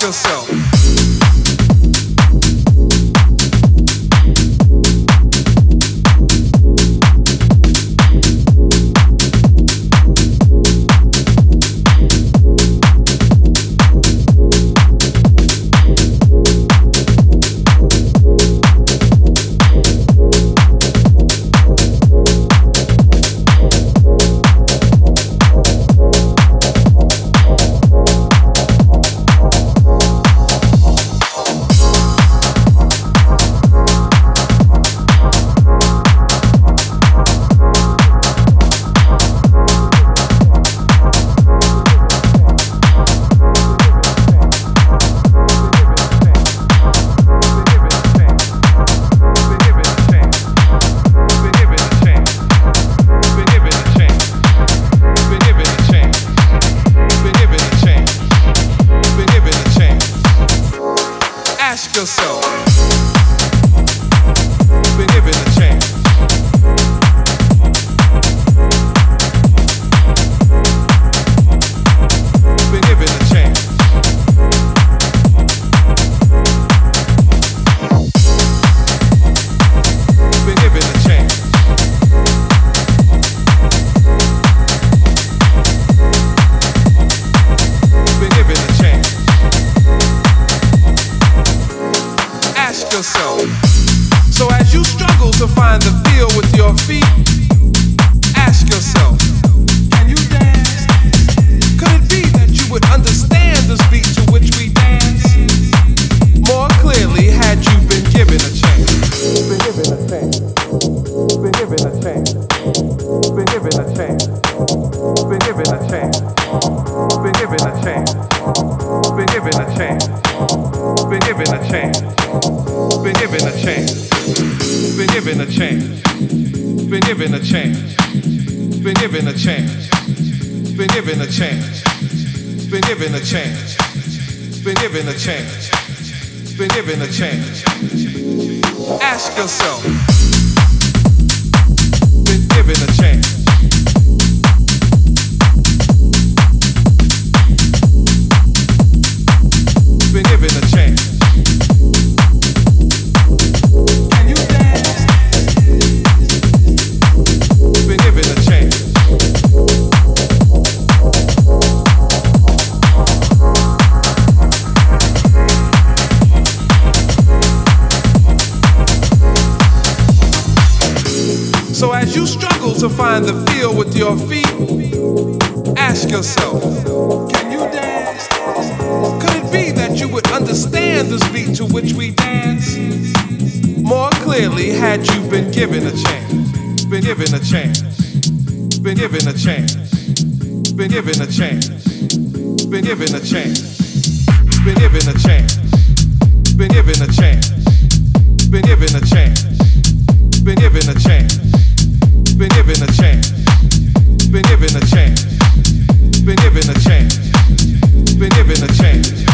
yourself. So as you struggle to find the feel with your feet, ask yourself, can you dance? Could it be that you would understand the beat to which we dance more clearly had you been given a chance? Been given a chance. Been given a chance. Been given a chance. Been given a chance. Been given a chance. Been given a chance. Been given a chance. Been given a chance. Been given a chance. Been given a chance. Been given a chance. Been given a chance. Been given a chance. Been given a chance. Been given a chance. Ask yourself. Been given a chance. Been given a chance. Can you dance? Been given a chance. So as you struggle to find the feel with your feet, ask yourself, can you dance? Could it be that you would understand the beat to which we dance more clearly had you been given a chance? Been given a chance. Been given a chance. Been given a chance. Been given a chance. Been given a chance. Been given a chance. Been given a chance. Been given a chance. Been given a chance. Been given a chance. Been given a chance. Been given a chance.